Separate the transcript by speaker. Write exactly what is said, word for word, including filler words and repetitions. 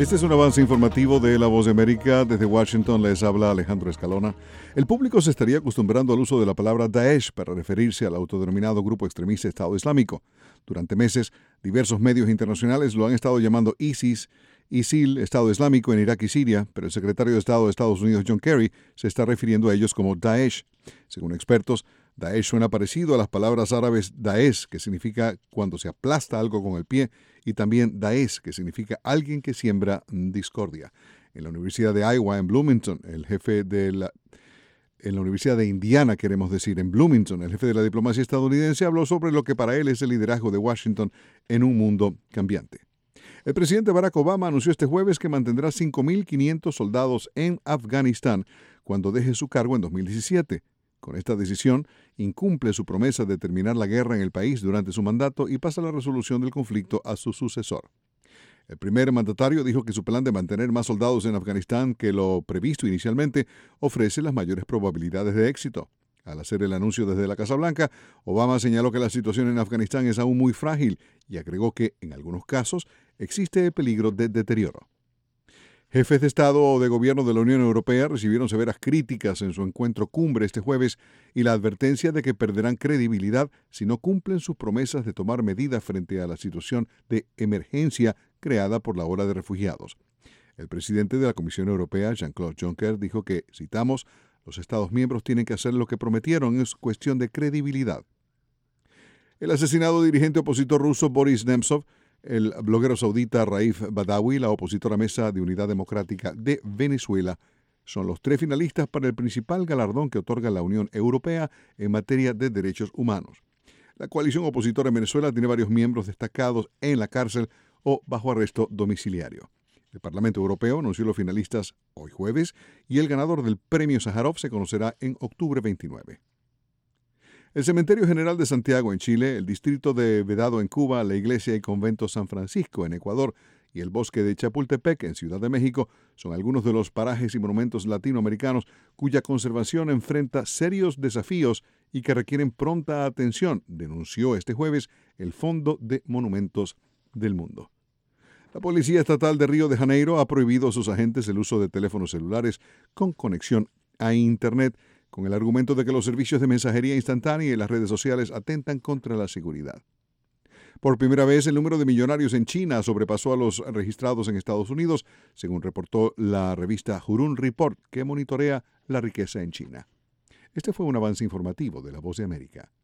Speaker 1: Este es un avance informativo de La Voz de América. Desde Washington les habla Alejandro Escalona. El público se estaría acostumbrando al uso de la palabra Daesh para referirse al autodenominado grupo extremista Estado Islámico. Durante meses, diversos medios internacionales lo han estado llamando ISIS, ISIL, Estado Islámico en Irak y Siria, pero el secretario de Estado de Estados Unidos, John Kerry, se está refiriendo a ellos como Daesh. Según expertos, Daesh suena parecido a las palabras árabes Daesh, que significa cuando se aplasta algo con el pie, y también Daesh, que significa alguien que siembra discordia. En la Universidad de Iowa, en Bloomington, el jefe de la... En la Universidad de Indiana, queremos decir, en Bloomington, el jefe de la diplomacia estadounidense habló sobre lo que para él es el liderazgo de Washington en un mundo cambiante. El presidente Barack Obama anunció este jueves que mantendrá cinco mil quinientos soldados en Afganistán cuando deje su cargo en dos mil diecisiete. Con esta decisión, incumple su promesa de terminar la guerra en el país durante su mandato y pasa la resolución del conflicto a su sucesor. El primer mandatario dijo que su plan de mantener más soldados en Afganistán que lo previsto inicialmente ofrece las mayores probabilidades de éxito. Al hacer el anuncio desde la Casa Blanca, Obama señaló que la situación en Afganistán es aún muy frágil y agregó que, en algunos casos, existe peligro de deterioro. Jefes de Estado o de Gobierno de la Unión Europea recibieron severas críticas en su encuentro cumbre este jueves y la advertencia de que perderán credibilidad si no cumplen sus promesas de tomar medidas frente a la situación de emergencia creada por la ola de refugiados. El presidente de la Comisión Europea, Jean-Claude Juncker, dijo que, citamos, los Estados miembros tienen que hacer lo que prometieron, es cuestión de credibilidad. El asesinado dirigente opositor ruso Boris Nemtsov, el bloguero saudita Raif Badawi, la opositora Mesa de Unidad Democrática de Venezuela, son los tres finalistas para el principal galardón que otorga la Unión Europea en materia de derechos humanos. La coalición opositora en Venezuela tiene varios miembros destacados en la cárcel o bajo arresto domiciliario. El Parlamento Europeo anunció los finalistas hoy jueves y el ganador del premio Sájarov se conocerá en octubre veintinueve. El Cementerio General de Santiago en Chile, el Distrito de Vedado en Cuba, la Iglesia y Convento San Francisco en Ecuador y el Bosque de Chapultepec en Ciudad de México son algunos de los parajes y monumentos latinoamericanos cuya conservación enfrenta serios desafíos y que requieren pronta atención, denunció este jueves el Fondo de Monumentos del Mundo. La Policía Estatal de Río de Janeiro ha prohibido a sus agentes el uso de teléfonos celulares con conexión a Internet, con el argumento de que los servicios de mensajería instantánea y las redes sociales atentan contra la seguridad. Por primera vez, el número de millonarios en China sobrepasó a los registrados en Estados Unidos, según reportó la revista Hurun Report, que monitorea la riqueza en China. Este fue un avance informativo de La Voz de América.